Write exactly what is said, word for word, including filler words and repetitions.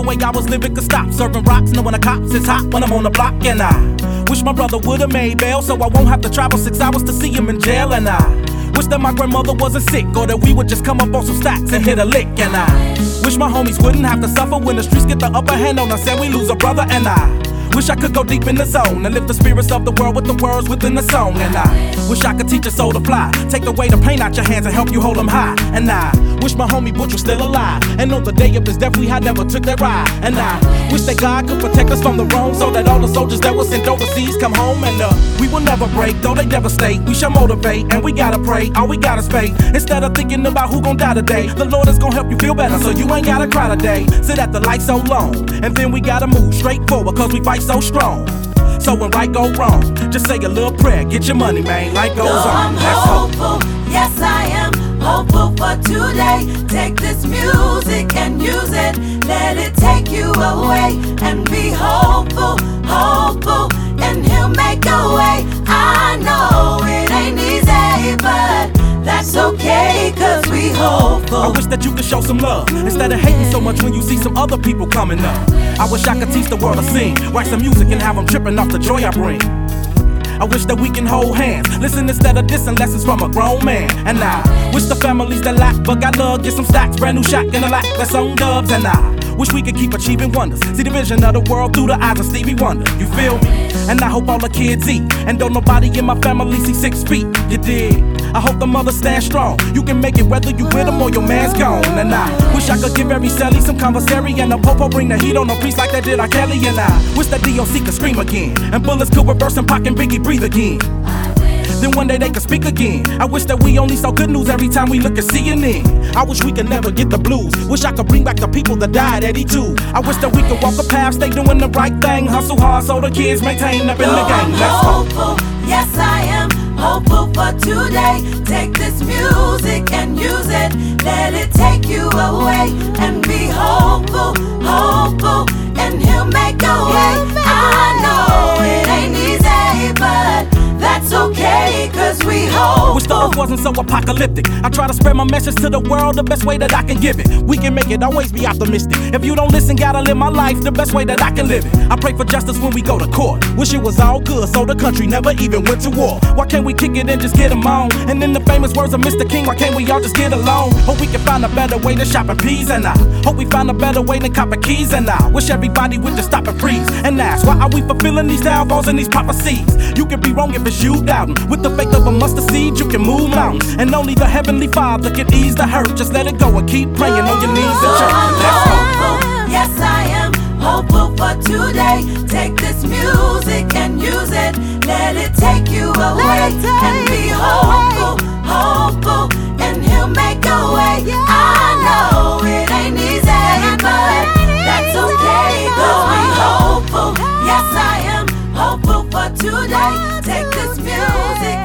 way I was living could stop. Serving rocks, knowing the cops is hot when I'm on the block. And I wish my brother would've made bail, so I won't have to travel six hours to see him in jail. And I wish that my grandmother wasn't sick, or that we would just come up on some stacks and hit a lick. And I wish my homies wouldn't have to suffer when the streets get the upper hand on us and we lose a brother. And I wish I could go deep in the zone and lift the spirits of the world with the words within the song. And I wish I could teach a soul to fly, take away the pain out your hands and help you hold them high. And I wish my homie Butch was still alive, and on the day of his death we had never took that ride. And I wish that God could protect us from the wrong, so that all the soldiers that were sent overseas come home. And uh, we will never break, though they devastate. We shall motivate, and we gotta pray, all we gotta faith. Instead of thinking about who gon' die today, the Lord is gon' help you feel better, so you ain't gotta cry today. Sit at the light so long, and then we gotta move straight forward, cause we fight so strong. So when right go wrong, just say a little prayer, get your money, man, life goes so on. I'm hopeful, yes I am hopeful for today. Take this music and use it, let it take you away. And be hopeful, hopeful, and he'll make a way. I know it ain't easy, but that's okay, cause we hopeful. I wish that you could show some love, instead of hating so much when you see some other people coming up. I wish I could teach the world to sing, write some music and have them tripping off the joy I bring. I wish that we can hold hands, listen instead of dissing lessons from a grown man. And I wish the families that lack but got love get some stacks, brand new shot in a lack that's on dubs. And I wish we could keep achieving wonders, see the vision of the world through the eyes of Stevie Wonder. You feel me? And I hope all the kids eat, and don't nobody in my family see six feet. You dig? I hope the mothers stand strong. You can make it whether you with them or your man's gone. And I wish I could give every celly some conversary, and a popo bring the heat on the priest like they did R. Kelly. And I wish that D O C could scream again, and bullets could reverse and Pac and Biggie breathe again. Then one day they could speak again. I wish that we only saw good news every time we look at C N N. I wish we could never get the blues. Wish I could bring back the people that died at eighty-two. I wish that we could walk a path, stay doing the right thing, hustle hard so the kids maintain up in the game. Let's go. Hopeful, yes I am hopeful for today. Take this music and use it, let it take you away. And be hopeful, hopeful, and he'll make a way. I know it ain't easy, but that's okay, cause we hope. Wish the earth wasn't so apocalyptic. I try to spread my message to the world the best way that I can give it. We can make it, always be optimistic. If you don't listen, gotta live my life the best way that I can live it. I pray for justice when we go to court. Wish it was all good so the country never even went to war. Why can't we kick it and just get them on? And in the famous words of Mister King, why can't we all just get along? Hope we can find a better way to shop in peas. And I hope we find a better way than copping keys. And I wish everybody would just stop and freeze and ask, why are we fulfilling these downfalls and these prophecies? You can be wrong if it's you doubting. With the faith of a mustard seed, you can move mountains. And only the Heavenly Father can ease the hurt. Just let it go and keep praying on your knees in church. Let's go. Hopeful, yes I am hopeful for today. Take this music and use it, let it take you away. And be hopeful, hopeful, and he'll make a way. I know it ain't easy, but that's okay, cause we hopeful. Yes I am hopeful for today. Take this music